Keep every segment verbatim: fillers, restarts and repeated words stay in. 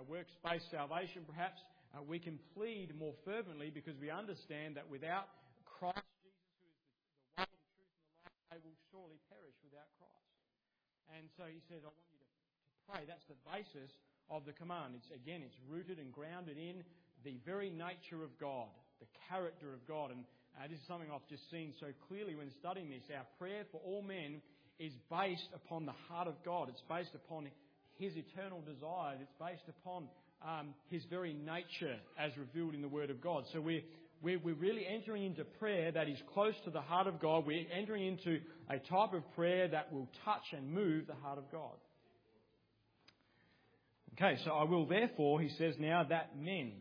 works-based salvation perhaps, uh, we can plead more fervently because we understand that without Christ Jesus, who is the, the way, the truth and the life, they will surely perish without Christ. And so he says, I want you to, to pray. That's the basis of the command. It's again, it's rooted and grounded in the very nature of God, the character of God. And uh, this is something I've just seen so clearly when studying this. Our prayer for all men is based upon the heart of God. It's based upon His eternal desires. It's based upon um, His very nature as revealed in the Word of God. So we're, we're, we're really entering into prayer that is close to the heart of God. We're entering into a type of prayer that will touch and move the heart of God. Okay, so I will therefore, he says now, that men,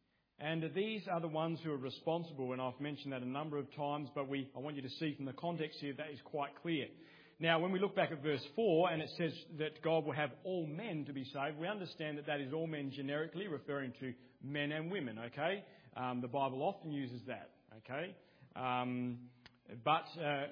and these are the ones who are responsible, and I've mentioned that a number of times, but we I want you to see from the context here that is quite clear. Now, when we look back at verse four, and it says that God will have all men to be saved, we understand that that is all men generically, referring to men and women, okay? Um, the Bible often uses that, okay? Um, but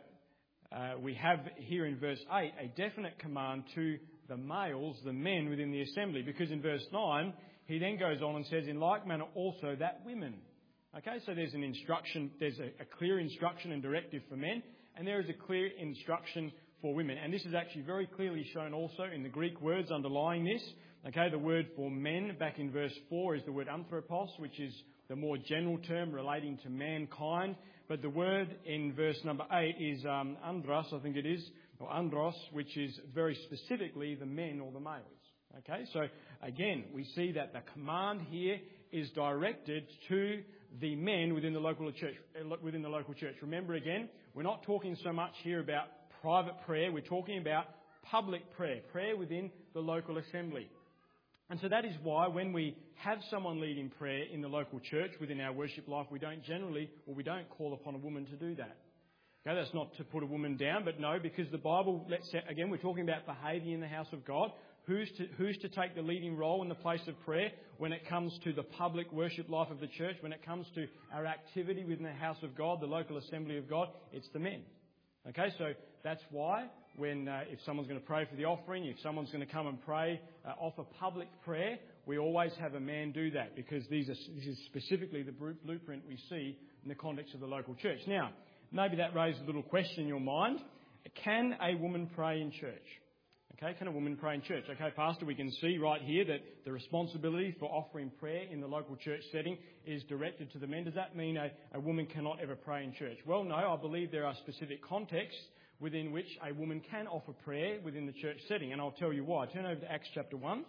uh, uh, we have here in verse eight a definite command to the males, the men within the assembly, because in verse nine, he then goes on and says, in like manner also that women. Okay, so there's an instruction, there's a, a clear instruction and directive for men, and there is a clear instruction for women. And this is actually very clearly shown also in the Greek words underlying this. Okay, the word for men back in verse four is the word anthropos, which is the more general term relating to mankind. But the word in verse number eight is um, andros, I think it is, or andros, which is very specifically the men or the males. Okay, so again, we see that the command here is directed to the men within the local church. Within the local church. Remember again, we're not talking so much here about private prayer. We're talking about public prayer, prayer within the local assembly. And so that is why when we have someone leading prayer in the local church within our worship life, we don't generally, or we don't call upon a woman to do that. Okay, that's not to put a woman down, but no, because the Bible, let's say, again, we're talking about behaviour in the house of God. Who's to, who's to take the leading role in the place of prayer when it comes to the public worship life of the church, when it comes to our activity within the house of God, the local assembly of God? It's the men. Okay, so that's why when uh, if someone's going to pray for the offering, if someone's going to come and pray, uh, offer public prayer, we always have a man do that, because these are, this is specifically the blueprint we see in the context of the local church. Now, maybe that raises a little question in your mind. Can a woman pray in church? Okay, can a woman pray in church? Okay, Pastor, we can see right here that the responsibility for offering prayer in the local church setting is directed to the men. Does that mean a, a woman cannot ever pray in church? Well, no, I believe there are specific contexts within which a woman can offer prayer within the church setting, and I'll tell you why. Turn over to Acts chapter one.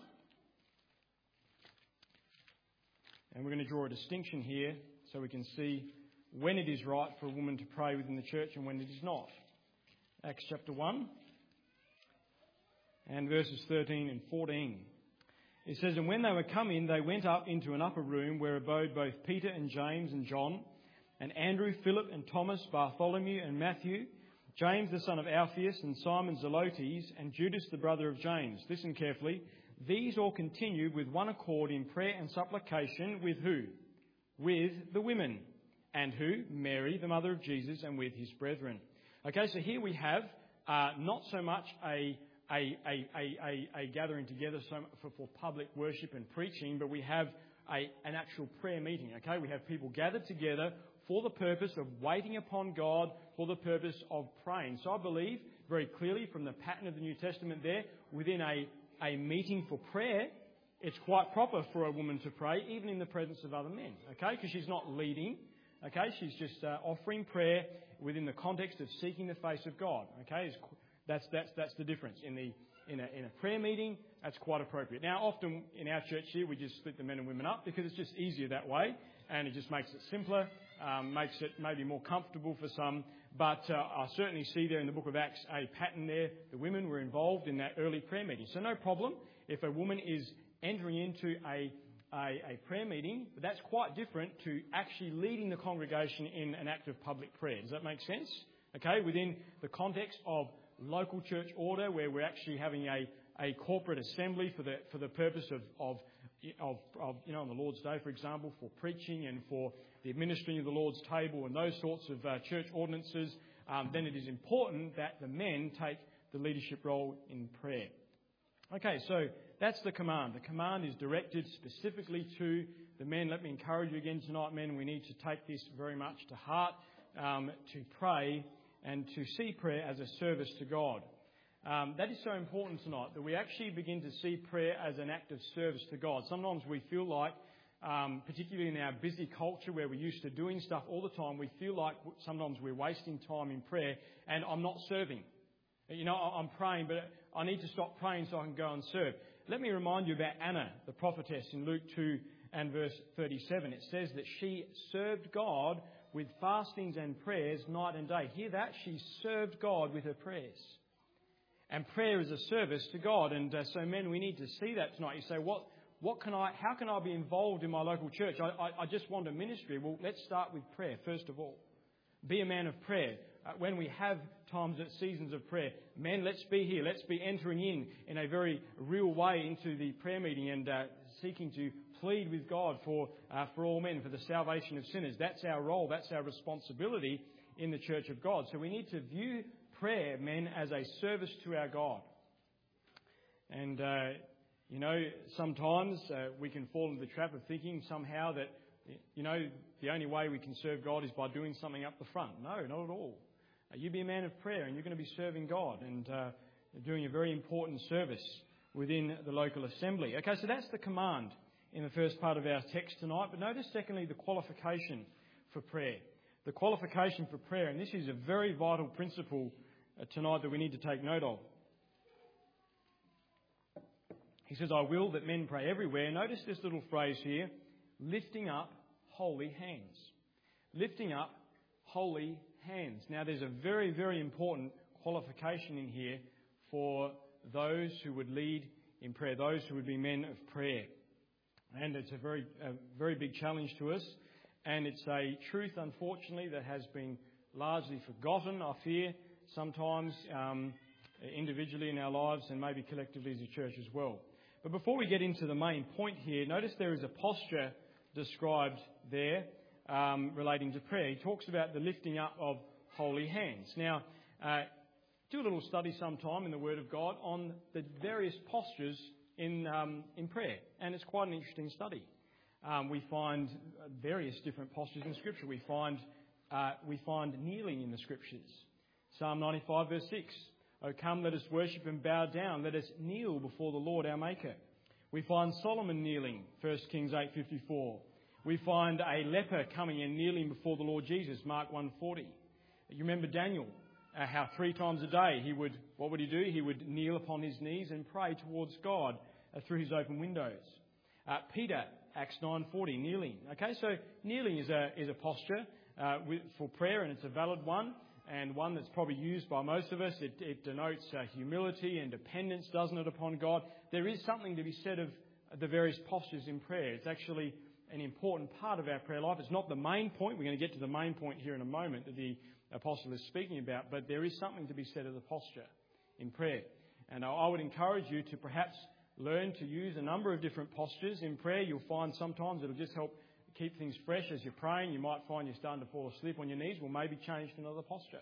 And we're going to draw a distinction here so we can see when it is right for a woman to pray within the church and when it is not. Acts chapter one. And verses thirteen and fourteen. It says, and when they were come in, they went up into an upper room where abode both Peter and James and John, and Andrew, Philip and Thomas, Bartholomew and Matthew, James the son of Alphaeus and Simon Zelotes, and Judas the brother of James. Listen carefully. These all continued with one accord in prayer and supplication with who? With the women. And who? Mary, the mother of Jesus, and with his brethren. Okay, so here we have uh, not so much a A, a, a, a gathering together for, for public worship and preaching, but we have a, an actual prayer meeting, okay? We have people gathered together for the purpose of waiting upon God, for the purpose of praying. So I believe very clearly from the pattern of the New Testament there, within a, a meeting for prayer, it's quite proper for a woman to pray, even in the presence of other men, okay? Because she's not leading, okay? She's just uh, offering prayer within the context of seeking the face of God, okay? It's, That's that's that's the difference. In the in a in a prayer meeting, that's quite appropriate. Now, often in our church here, we just split the men and women up because it's just easier that way, and it just makes it simpler, um, makes it maybe more comfortable for some. But uh, I certainly see there in the book of Acts a pattern there. The women were involved in that early prayer meeting, so no problem if a woman is entering into a a, a prayer meeting. But that's quite different to actually leading the congregation in an act of public prayer. Does that make sense? Okay, within the context of local church order, where we're actually having a, a corporate assembly for the for the purpose of, of of of you know on the Lord's Day, for example, for preaching and for the administering of the Lord's table and those sorts of uh, church ordinances, um, then it is important that the men take the leadership role in prayer. Okay, so that's the command. The command is directed specifically to the men. Let me encourage you again tonight, men. We need to take this very much to heart, um, to pray and to see prayer as a service to God. Um, that is so important tonight, that we actually begin to see prayer as an act of service to God. Sometimes we feel like, um, particularly in our busy culture where we're used to doing stuff all the time, we feel like sometimes we're wasting time in prayer and I'm not serving. You know, I'm praying, but I need to stop praying so I can go and serve. Let me remind you about Anna, the prophetess, in Luke two and verse thirty-seven. It says that she served God with fastings and prayers night and day. Hear that? She served God with her prayers. And prayer is a service to God. And uh, so, men, we need to see that tonight. You say, what, what can I, how can I be involved in my local church? I, I, I just want a ministry. Well, let's start with prayer, first of all. Be a man of prayer. Uh, when we have times at seasons of prayer, men, let's be here. Let's be entering in in a very real way into the prayer meeting and uh, seeking to plead with God for uh, for all men, for the salvation of sinners. That's our role. That's our responsibility in the church of God. So we need to view prayer, men, as a service to our God. And, uh, you know, sometimes uh, we can fall into the trap of thinking somehow that, you know, the only way we can serve God is by doing something up the front. No, not at all. Uh, you be a man of prayer and you're going to be serving God and uh, doing a very important service within the local assembly. Okay, so that's the command in the first part of our text tonight. But notice, secondly, the qualification for prayer. The qualification for prayer, and this is a very vital principle uh, tonight that we need to take note of. He says, I will that men pray everywhere. Notice this little phrase here, lifting up holy hands. Lifting up holy hands. Now, there's a very, very important qualification in here for those who would lead in prayer, those who would be men of prayer. And it's a very, a very big challenge to us. And it's a truth, unfortunately, that has been largely forgotten, I fear, sometimes um, individually in our lives and maybe collectively as a church as well. But before we get into the main point here, notice there is a posture described there um, relating to prayer. He talks about the lifting up of holy hands. Now, uh, do a little study sometime in the Word of God on the various postures in um, in prayer, and it's quite an interesting study. Um, we find various different postures in Scripture. We find uh, we find kneeling in the Scriptures. Psalm ninety-five verse six. O come, let us worship and bow down. Let us kneel before the Lord our Maker. We find Solomon kneeling, First Kings eight fifty-four. We find a leper coming and kneeling before the Lord Jesus, Mark one forty. You remember Daniel, uh, how three times a day he would, what would he do? He would kneel upon his knees and pray towards God uh, through his open windows. Uh, Peter, Acts nine forty, kneeling. Okay, so kneeling is a is a posture uh, with, for prayer, and it's a valid one, and one that's probably used by most of us. It, it denotes uh, humility and dependence, doesn't it, upon God? There is something to be said of the various postures in prayer. It's actually an important part of our prayer life. It's not the main point. We're going to get to the main point here in a moment that the apostle is speaking about, but there is something to be said of the posture in prayer. And I would encourage you to perhaps learn to use a number of different postures in prayer. You'll find sometimes it'll just help keep things fresh as you're praying. You might find you're starting to fall asleep on your knees. Well, maybe change to another posture.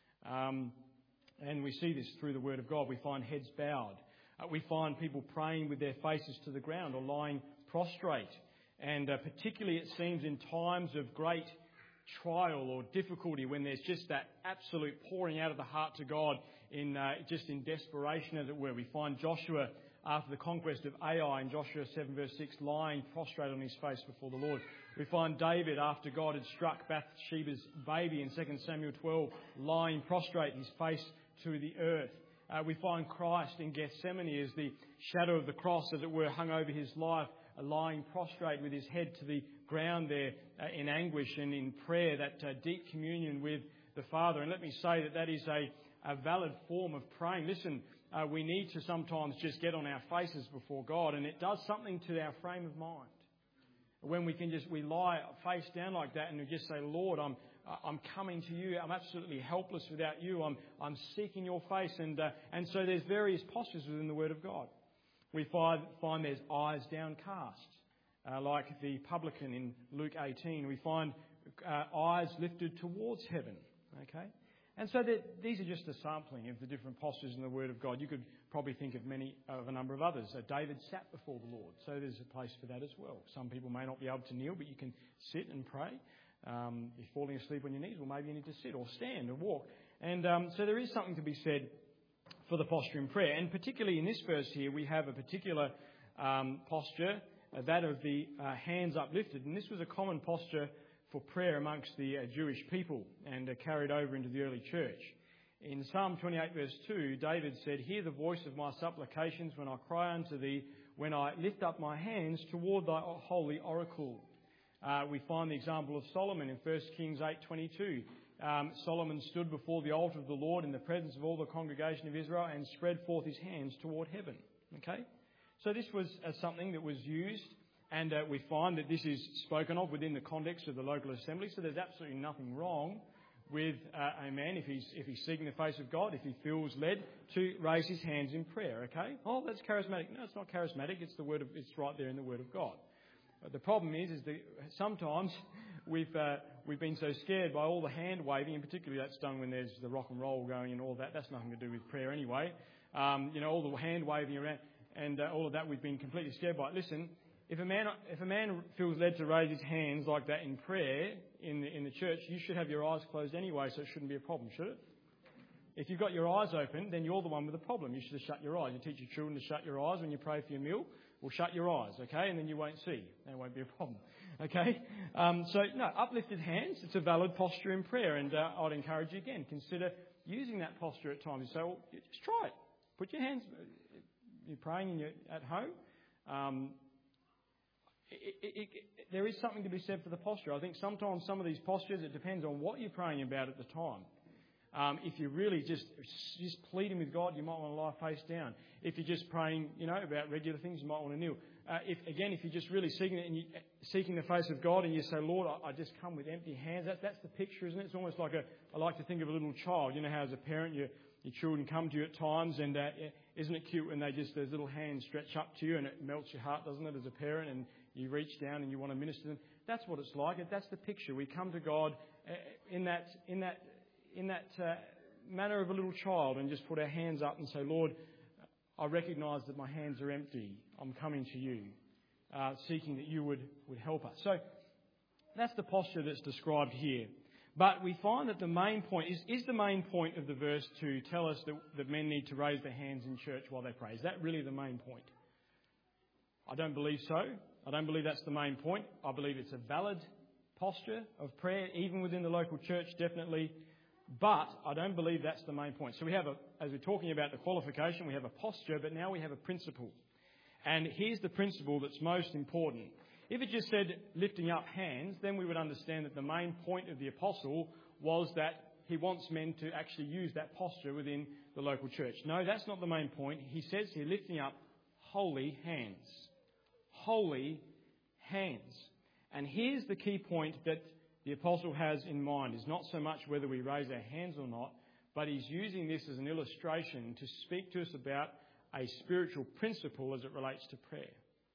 Um, and we see this through the Word of God. We find heads bowed. Uh, we find people praying with their faces to the ground or lying prostrate. And uh, particularly it seems in times of great trial or difficulty, when there's just that absolute pouring out of the heart to God in uh, just in desperation, as it were. We find Joshua after the conquest of Ai in Joshua seven verse six, lying prostrate on his face before the Lord. We find David, after God had struck Bathsheba's baby in Second Samuel twelve, lying prostrate, his face to the earth. Uh, we find Christ in Gethsemane as the shadow of the cross, as it were, hung over his life, uh, lying prostrate with his head to the ground there uh, in anguish and in prayer, that uh, deep communion with the Father. And let me say that that is a, a valid form of praying. Listen, Uh, we need to sometimes just get on our faces before God, and it does something to our frame of mind. When we can just, we lie face down like that and we just say, Lord, I'm I'm coming to you. I'm absolutely helpless without you. I'm I'm seeking your face. And uh, and so there's various postures within the Word of God. We find, find there's eyes downcast, uh, like the publican in Luke eighteen. We find uh, eyes lifted towards heaven. Okay. And so that these are just a sampling of the different postures in the Word of God. You could probably think of many, of a number of others. So David sat before the Lord, so there's a place for that as well. Some people may not be able to kneel, but you can sit and pray. Um, if you're falling asleep on your knees, well, maybe you need to sit or stand or walk. And um, so there is something to be said for the posture in prayer. And particularly in this verse here, we have a particular um, posture, uh, that of the uh, hands uplifted. And this was a common posture for prayer amongst the uh, Jewish people and uh, carried over into the early church. In Psalm twenty-eight verse two, David said, "Hear the voice of my supplications when I cry unto thee, when I lift up my hands toward thy holy oracle." Uh, we find the example of Solomon in First Kings eight twenty-two. Um, Solomon stood before the altar of the Lord in the presence of all the congregation of Israel and spread forth his hands toward heaven. Okay? So this was uh, something that was used. And uh, we find that this is spoken of within the context of the local assembly. So there's absolutely nothing wrong with uh, a man if he's if he's seeking the face of God, if he feels led to raise his hands in prayer. Okay? Oh, that's charismatic. No, it's not charismatic. It's the word of. It's right there in the Word of God. But the problem is, is that sometimes we've uh, we've been so scared by all the hand waving, and particularly that's done when there's the rock and roll going and all that. That's nothing to do with prayer anyway. Um, you know, all the hand waving around and uh, all of that, we've been completely scared by it. Listen. If a man if a man feels led to raise his hands like that in prayer in the, in the church, you should have your eyes closed anyway, so it shouldn't be a problem, should it? If you've got your eyes open, then you're the one with the problem. You should have shut your eyes. You teach your children to shut your eyes when you pray for your meal. Well, shut your eyes, okay, and then you won't see. That won't be a problem, okay? Um, so, no, uplifted hands, it's a valid posture in prayer, and uh, I'd encourage you again, consider using that posture at times. You say, well, just try it. Put your hands, you're praying in your, at home. Um, It, it, it, there is something to be said for the posture. I think sometimes some of these postures, it depends on what you're praying about at the time. Um, if you're really just just pleading with God, you might want to lie face down. If you're just praying, you know, about regular things, you might want to kneel. Uh, if again, if you're just really seeking it and you, seeking the face of God, and you say, "Lord, I, I just come with empty hands." That, that's the picture, isn't it? It's almost like a. I like to think of a little child. You know how as a parent, your your children come to you at times, and uh, isn't it cute when they just those little hands stretch up to you, and it melts your heart, doesn't it, as a parent? And you reach down and you want to minister to them. That's what it's like. That's the picture. We come to God in that in that in that uh, manner of a little child and just put our hands up and say, "Lord, I recognise that my hands are empty. I'm coming to you, uh, seeking that you would, would help us." So that's the posture that's described here. But we find that the main point is, is the main point of the verse to tell us that, that men need to raise their hands in church while they pray. Is that really the main point? I don't believe so. I don't believe that's the main point. I believe it's a valid posture of prayer, even within the local church, definitely. But I don't believe that's the main point. So we have, a, as we're talking about the qualification, we have a posture, but now we have a principle. And here's the principle that's most important. If it just said lifting up hands, then we would understand that the main point of the apostle was that he wants men to actually use that posture within the local church. No, that's not the main point. He says here lifting up holy hands. Holy hands. And here's the key point that the apostle has in mind. Is not so much whether we raise our hands or not, but he's using this as an illustration to speak to us about a spiritual principle as it relates to prayer.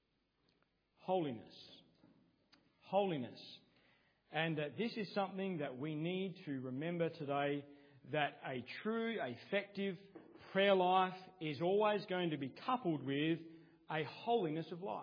Holiness. Holiness. And uh, this is something that we need to remember today, that a true, effective prayer life is always going to be coupled with a holiness of life.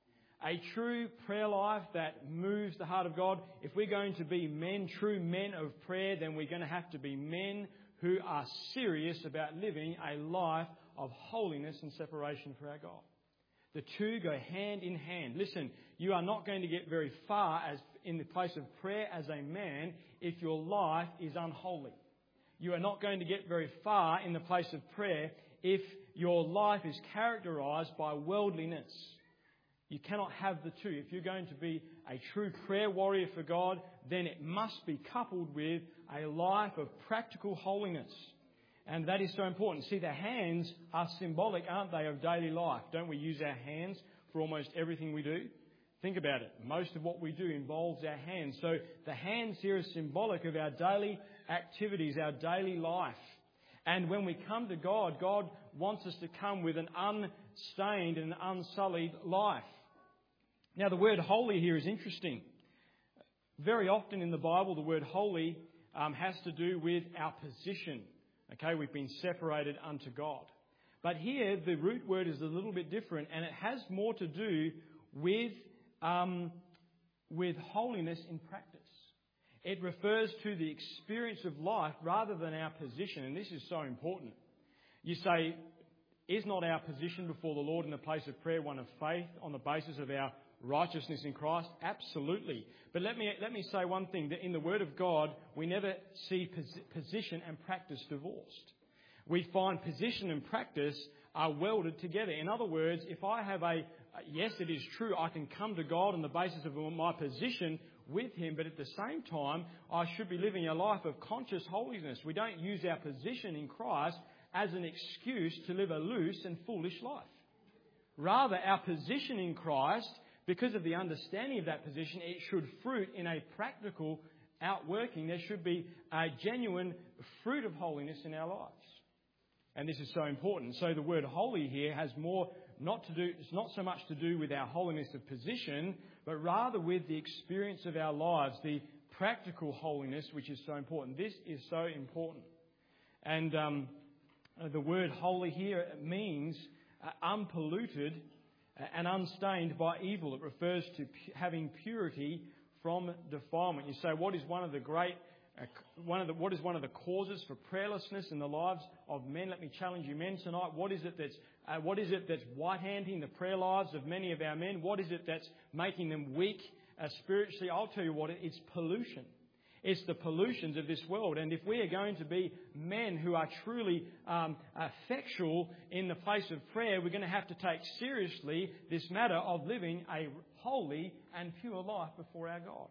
A true prayer life that moves the heart of God. If we're going to be men, true men of prayer, then we're going to have to be men who are serious about living a life of holiness and separation for our God. The two go hand in hand. Listen, you are not going to get very far as in the place of prayer as a man if your life is unholy. You are not going to get very far in the place of prayer if your life is characterised by worldliness. You cannot have the two. If you're going to be a true prayer warrior for God, then it must be coupled with a life of practical holiness. And that is so important. See, the hands are symbolic, aren't they, of daily life? Don't we use our hands for almost everything we do? Think about it. Most of what we do involves our hands. So the hands here are symbolic of our daily activities, our daily life. And when we come to God, God wants us to come with an unstained and unsullied life. Now, the word holy here is interesting. Very often in the Bible, the word holy um, has to do with our position. Okay, we've been separated unto God. But here, the root word is a little bit different, and it has more to do with, um, with holiness in practice. It refers to the experience of life rather than our position, and this is so important. You say, is not our position before the Lord in the place of prayer one of faith on the basis of our righteousness in Christ? Absolutely. But let me let me say one thing, that in the Word of God, we never see position and practice divorced. We find position and practice are welded together. In other words, if I have a, yes, it is true, I can come to God on the basis of my position with Him, but at the same time, I should be living a life of conscious holiness. We don't use our position in Christ as an excuse to live a loose and foolish life. Rather, our position in Christ, because of the understanding of that position, it should fruit in a practical outworking. There should be a genuine fruit of holiness in our lives. And this is so important. So the word holy here has more not to do, it's not so much to do with our holiness of position, but rather with the experience of our lives, the practical holiness, which is so important. This is so important. And um, the word holy here means uh, unpolluted and unstained by evil. It refers to pu- having purity from defilement. You say, what is one of the great Uh, one of the, what is one of the causes for prayerlessness in the lives of men? Let me challenge you men tonight. What is it that's, uh, what is it that's white-handing the prayer lives of many of our men? What is it that's making them weak uh, spiritually? I'll tell you what, it's pollution. It's the pollutions of this world. And if we are going to be men who are truly um, effectual in the place of prayer, we're going to have to take seriously this matter of living a holy and pure life before our God.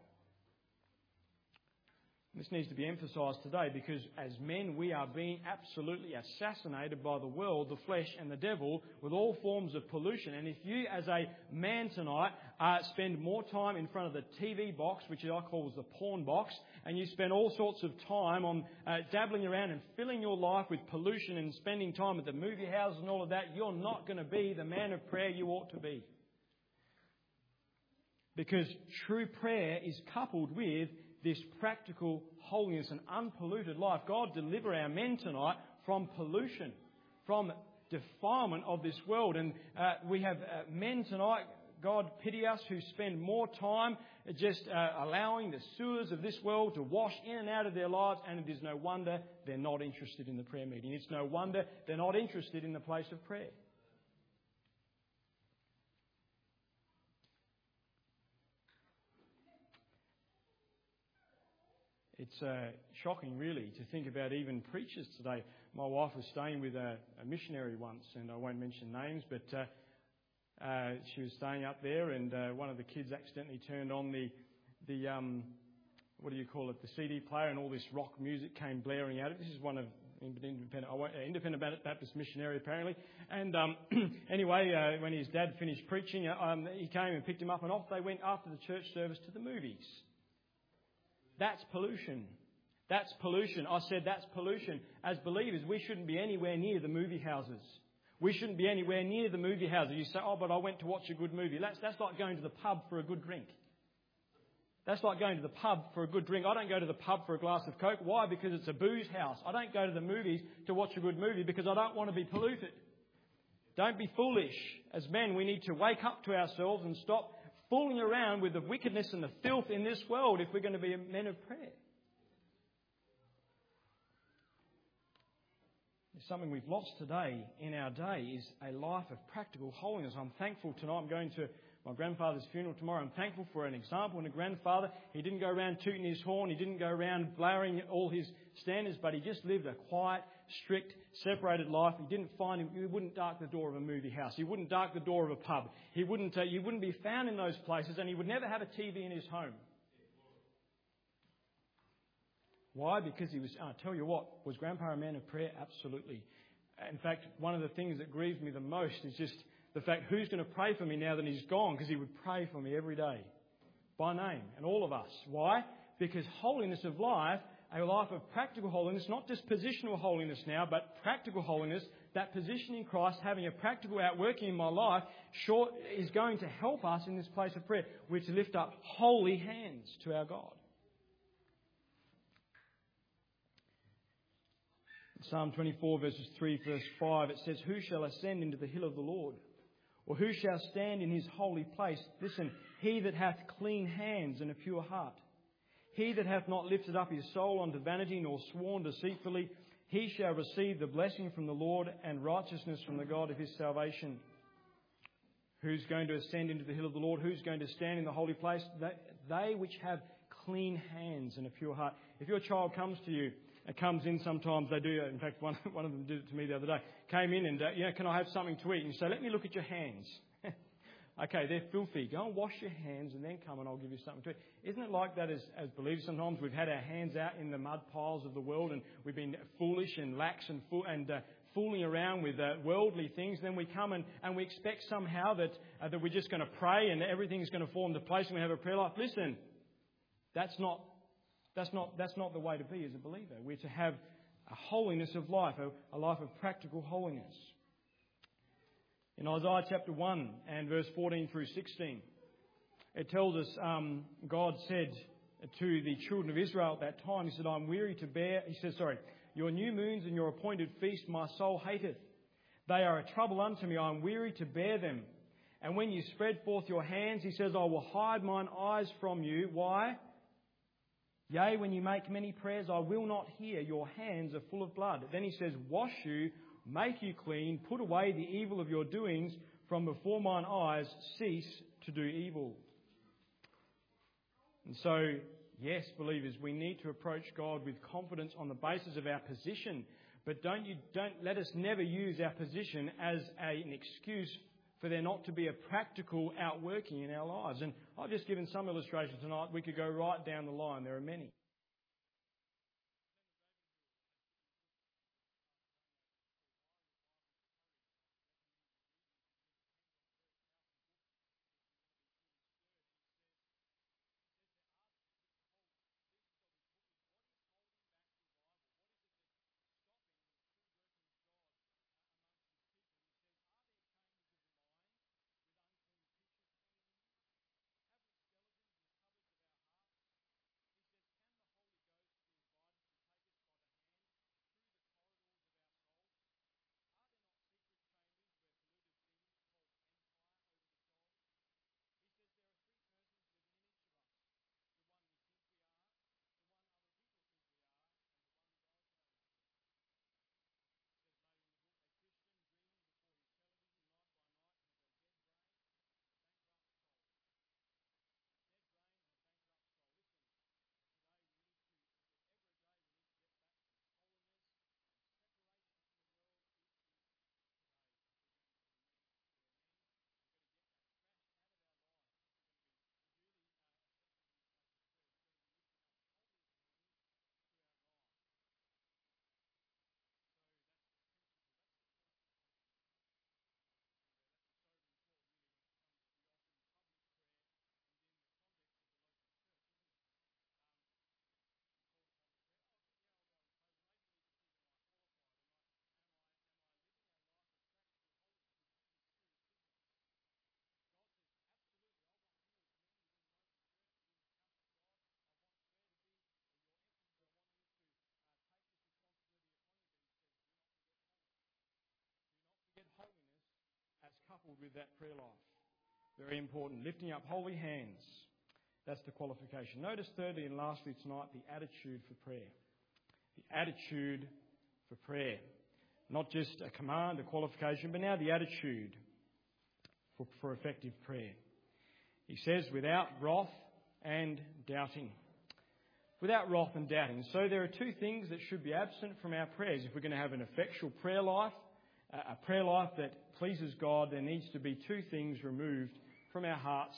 This needs to be emphasised today because as men we are being absolutely assassinated by the world, the flesh and the devil with all forms of pollution. And if you as a man tonight uh, spend more time in front of the T V box, which I call the porn box, and you spend all sorts of time on uh, dabbling around and filling your life with pollution and spending time at the movie houses and all of that, you're not going to be the man of prayer you ought to be. Because true prayer is coupled with this practical holiness and unpolluted life. God, deliver our men tonight from pollution, from defilement of this world. And uh, we have uh, men tonight, God pity us, who spend more time just uh, allowing the sewers of this world to wash in and out of their lives. And it is no wonder they're not interested in the prayer meeting. It's no wonder they're not interested in the place of prayer. It's uh, shocking, really, to think about even preachers today. My wife was staying with a, a missionary once, and I won't mention names, but uh, uh, she was staying up there, and uh, one of the kids accidentally turned on the, the um, what do you call it, the C D player, and all this rock music came blaring out. This is one of independent, independent Baptist missionary, apparently. And um, anyway, uh, when his dad finished preaching, uh, um, he came and picked him up, and off they went after the church service to the movies. That's pollution. That's pollution. I said that's pollution. As believers, we shouldn't be anywhere near the movie houses. We shouldn't be anywhere near the movie houses. You say, oh, but I went to watch a good movie. That's, that's like going to the pub for a good drink. That's like going to the pub for a good drink. I don't go to the pub for a glass of Coke. Why? Because it's a booze house. I don't go to the movies to watch a good movie because I don't want to be polluted. Don't be foolish. As men, we need to wake up to ourselves and stop fooling around with the wickedness and the filth in this world if we're going to be men of prayer. Something we've lost today in our day is a life of practical holiness. I'm thankful tonight. I'm going to my grandfather's funeral tomorrow. I'm thankful for an example and a grandfather. He didn't go around tooting his horn. He didn't go around blaring all his standards, but he just lived a quiet, strict, separated life. He didn't find him. He wouldn't dark the door of a movie house. He wouldn't dark the door of a pub. He wouldn't. Uh, you wouldn't be found in those places, and he would never have a T V in his home. Why? Because he was. I tell you what, was Grandpa a man of prayer? Absolutely. In fact, one of the things that grieves me the most is just the fact who's going to pray for me now that he's gone, because he would pray for me every day by name, and all of us. Why? Because holiness of life, a life of practical holiness, not just positional holiness now, but practical holiness, that position in Christ, having a practical outworking in my life, sure is going to help us in this place of prayer. We're to lift up holy hands to our God. Psalm twenty-four, verses three, verse five, it says, "Who shall ascend into the hill of the Lord? Or who shall stand in his holy place? Listen, he that hath clean hands and a pure heart. He that hath not lifted up his soul unto vanity, nor sworn deceitfully, he shall receive the blessing from the Lord and righteousness from the God of his salvation." Who's going to ascend into the hill of the Lord? Who's going to stand in the holy place? They, they which have clean hands and a pure heart. If your child comes to you, it comes in sometimes, they do, in fact, one, one of them did it to me the other day, came in and, uh, you know, "Can I have something to eat?" And you say, "Let me look at your hands." Okay, they're filthy. Go and wash your hands and then come and I'll give you something to eat. Isn't it like that as, as believers? Sometimes we've had our hands out in the mud piles of the world and we've been foolish and lax and, fool, and uh, fooling around with uh, worldly things. Then we come and, and we expect somehow that, uh, that we're just going to pray and everything's going to fall into place and we have a prayer life. Listen, that's not, that's not, that's not the way to be as a believer. We're to have a holiness of life, a, a life of practical holiness. In Isaiah chapter one and verse fourteen through sixteen, it tells us um, God said to the children of Israel at that time, He said, "I'm weary to bear," He says, sorry, "your new moons and your appointed feast my soul hateth. They are a trouble unto me, I am weary to bear them. And when you spread forth your hands," He says, "I will hide mine eyes from you." Why? "Yea, when you make many prayers, I will not hear. Your hands are full of blood." Then He says, "Wash you, make you clean, put away the evil of your doings from before mine eyes, cease to do evil." And so, yes, believers, we need to approach God with confidence on the basis of our position. But don't you don't let us never use our position as a, an excuse for there not to be a practical outworking in our lives. And I've just given some illustrations tonight. We could go right down the line. There are many. As coupled with that prayer life. Very important. Lifting up holy hands. That's the qualification. Notice thirdly and lastly tonight, the attitude for prayer. The attitude for prayer. Not just a command, a qualification, but now the attitude for, for effective prayer. He says, without wrath and doubting. Without wrath and doubting. So there are two things that should be absent from our prayers. If we're going to have an effectual prayer life, a prayer life that pleases God, there needs to be two things removed from our hearts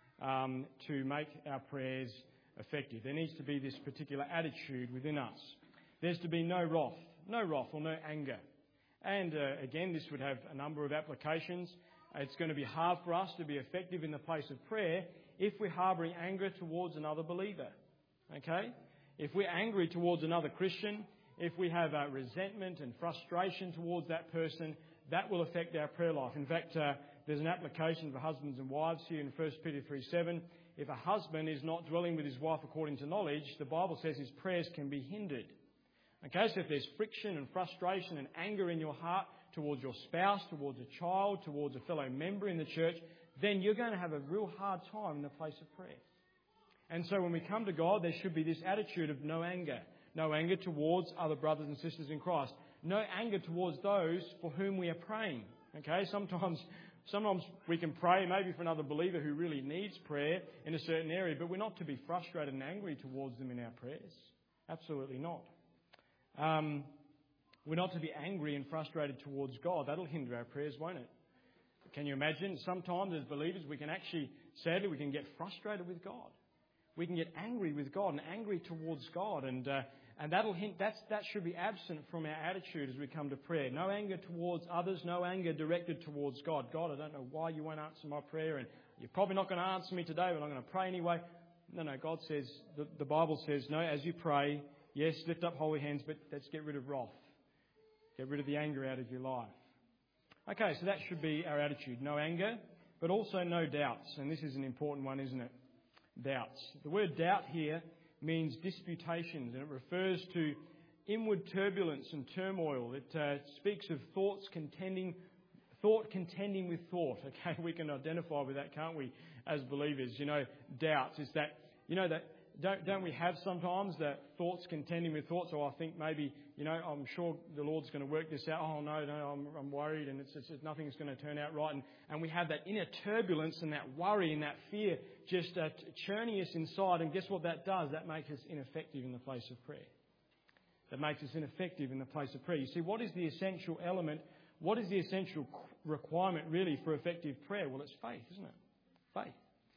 um, to make our prayers effective. There needs to be this particular attitude within us. There's to be no wrath, no wrath or no anger. And uh, again, this would have a number of applications. It's going to be hard for us to be effective in the place of prayer if we're harbouring anger towards another believer. Okay? If we're angry towards another Christian, if we have uh, resentment and frustration towards that person, that will affect our prayer life. In fact, uh, there's an application for husbands and wives here in First Peter three seven. If a husband is not dwelling with his wife according to knowledge, the Bible says his prayers can be hindered. Okay, so if there's friction and frustration and anger in your heart towards your spouse, towards a child, towards a fellow member in the church, then you're going to have a real hard time in the place of prayer. And so when we come to God, there should be this attitude of no anger. No anger towards other brothers and sisters in Christ. No anger towards those for whom we are praying. Okay, sometimes sometimes we can pray maybe for another believer who really needs prayer in a certain area, but we're not to be frustrated and angry towards them in our prayers. Absolutely not. Um, we're not to be angry and frustrated towards God. That'll hinder our prayers, won't it? Can you imagine? Sometimes as believers we can actually, sadly, we can get frustrated with God. We can get angry with God and angry towards God, and uh, and that'll hint that's that should be absent from our attitude as we come to prayer. No anger towards others, no anger directed towards God. God, I don't know why you won't answer my prayer, and you're probably not going to answer me today, but I'm going to pray anyway. No, no. God says the, the Bible says no. As you pray, yes, lift up holy hands, but let's get rid of wrath, get rid of the anger out of your life. Okay, so that should be our attitude. No anger, but also no doubts, and this is an important one, isn't it? Doubts. The word doubt here means disputations, and it refers to inward turbulence and turmoil. It uh, speaks of thoughts contending, thought contending with thought. Okay, we can identify with that, can't we, as believers? You know, doubts is that, you know, that don't don't we have sometimes that thoughts contending with thoughts? Or I think maybe, you know, I'm sure the Lord's going to work this out. Oh no, no, I'm I'm worried, and it's, it's, it's nothing's going to turn out right, and and we have that inner turbulence and that worry and that fear just uh, churning us inside. And guess what that does? That makes us ineffective in the place of prayer. That makes us ineffective in the place of prayer. You see, what is the essential element? What is the essential requirement really for effective prayer? Well, it's faith, isn't it? Faith.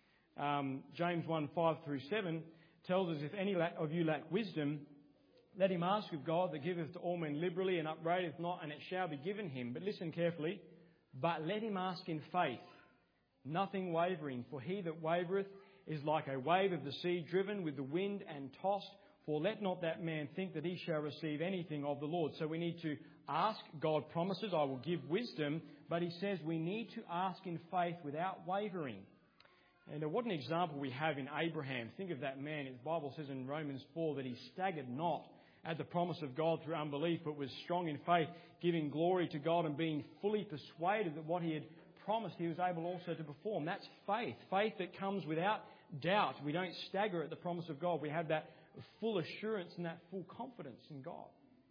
Um, James one, five through seven tells us, if any of you lack wisdom, let him ask of God that giveth to all men liberally and upbraideth not, and it shall be given him. But listen carefully. But let him ask in faith, nothing wavering. For he that wavereth is like a wave of the sea, driven with the wind and tossed. For let not that man think that he shall receive anything of the Lord. So we need to ask. God promises, I will give wisdom. But he says we need to ask in faith without wavering. And what an example we have in Abraham. Think of that man. The Bible says in Romans four that he staggered not at the promise of God through unbelief, but was strong in faith, giving glory to God and being fully persuaded that what he had promised he was able also to perform. That's faith. Faith that comes without doubt. We don't stagger at the promise of God. We have that full assurance and that full confidence in God.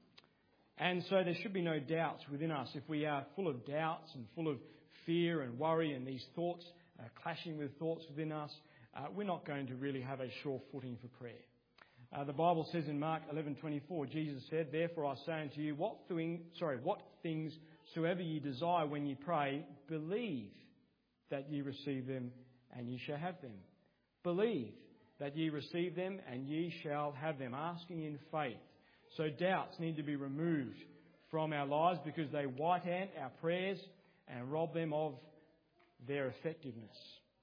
And so there should be no doubts within us. If we are full of doubts and full of fear and worry and these thoughts Uh, clashing with thoughts within us, uh, we're not going to really have a sure footing for prayer. Uh, the Bible says in Mark eleven twenty-four, Jesus said, "Therefore I say unto you, what thing, sorry, what things soever ye desire when ye pray, believe that ye receive them, and ye shall have them." Believe that ye receive them, and ye shall have them. Asking in faith. So doubts need to be removed from our lives because they white ant our prayers and rob them of their effectiveness.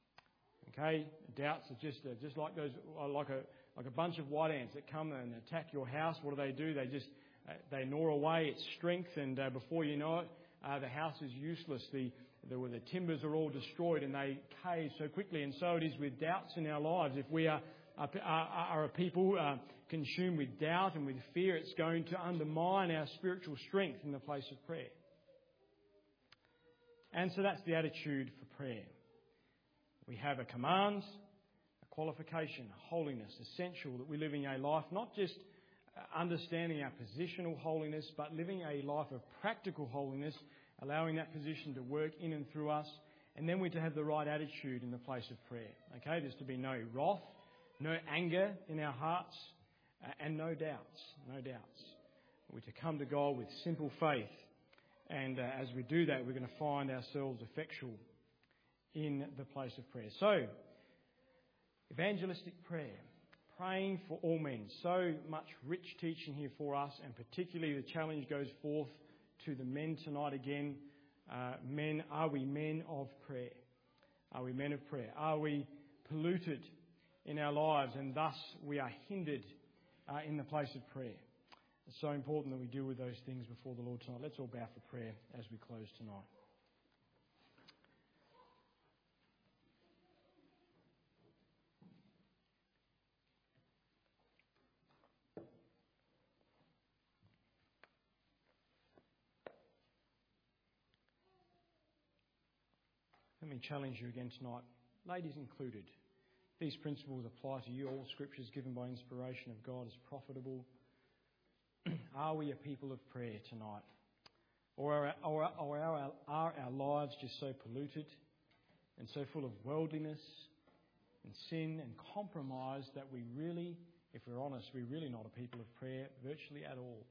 Okay, doubts are just uh, just like those, uh, like a like a bunch of white ants that come and attack your house. What do they do? They just uh, they gnaw away its strength, and uh, before you know it, uh, the house is useless. The, the the timbers are all destroyed, and they cave so quickly. And so it is with doubts in our lives. If we are are, are a people uh, consumed with doubt and with fear, it's going to undermine our spiritual strength in the place of prayer. And so that's the attitude for prayer. We have a command, a qualification, a holiness, essential that we live in a life, not just understanding our positional holiness, but living a life of practical holiness, allowing that position to work in and through us. And then we're to have the right attitude in the place of prayer. Okay, there's to be no wrath, no anger in our hearts, and no doubts, no doubts. We're to come to God with simple faith. And uh, as we do that, we're going to find ourselves effectual in the place of prayer. So, evangelistic prayer, praying for all men. So much rich teaching here for us, and particularly the challenge goes forth to the men tonight again. Uh, men, are we men of prayer? Are we men of prayer? Are we polluted in our lives, and thus we are hindered uh, in the place of prayer? It's so important that we deal with those things before the Lord tonight. Let's all bow for prayer as we close tonight. me challenge you again tonight, ladies included. These principles apply to you. All scriptures given by inspiration of God is profitable. Are we a people of prayer tonight? Or are, or, or are, our, are our lives just so polluted and so full of worldliness and sin and compromise that we really, if we're honest, we're really not a people of prayer virtually at all?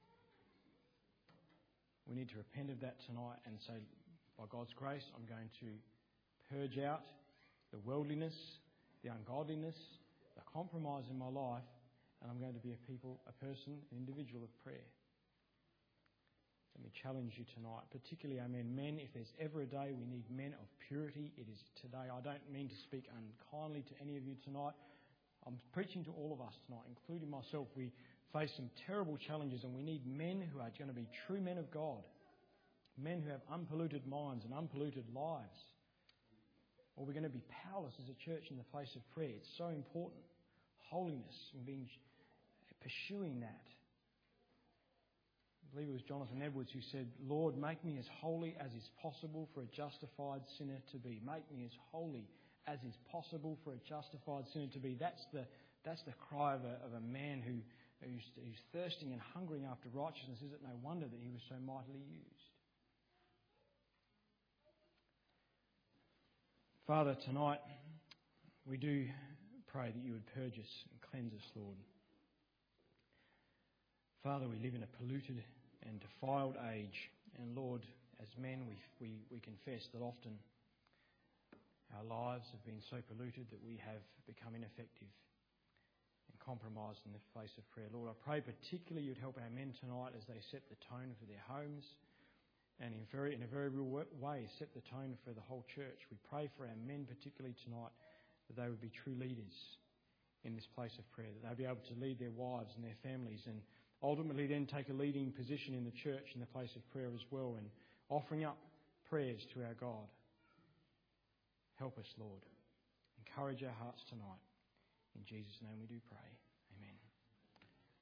We need to repent of that tonight and say, by God's grace, I'm going to purge out the worldliness, the ungodliness, the compromise in my life, and I'm going to be a people, a person, an individual of prayer. Let me challenge you tonight, particularly, amen, men, if there's ever a day we need men of purity, it is today. I don't mean to speak unkindly to any of you tonight. I'm preaching to all of us tonight, including myself. We face some terrible challenges and we need men who are going to be true men of God, men who have unpolluted minds and unpolluted lives. Or we're going to be powerless as a church in the place of prayer. It's so important. Holiness and being, pursuing that. I believe it was Jonathan Edwards who said, Lord, make me as holy as is possible for a justified sinner to be. Make me as holy as is possible for a justified sinner to be. That's the that's the cry of a, of a man who who's, who's thirsting and hungering after righteousness. Is it no wonder that he was so mightily used? Father, tonight we do pray that you would purge us and cleanse us, Lord. Father, we live in a polluted and defiled age. And Lord, as men, we, we, we confess that often our lives have been so polluted that we have become ineffective and compromised in the place of prayer. Lord, I pray particularly you'd help our men tonight as they set the tone for their homes and in, very, in a very real way set the tone for the whole church. We pray for our men particularly tonight that they would be true leaders in this place of prayer, that they'd be able to lead their wives and their families and ultimately then take a leading position in the church in the place of prayer as well and offering up prayers to our God. Help us, Lord. Encourage our hearts tonight. In Jesus' name we do pray.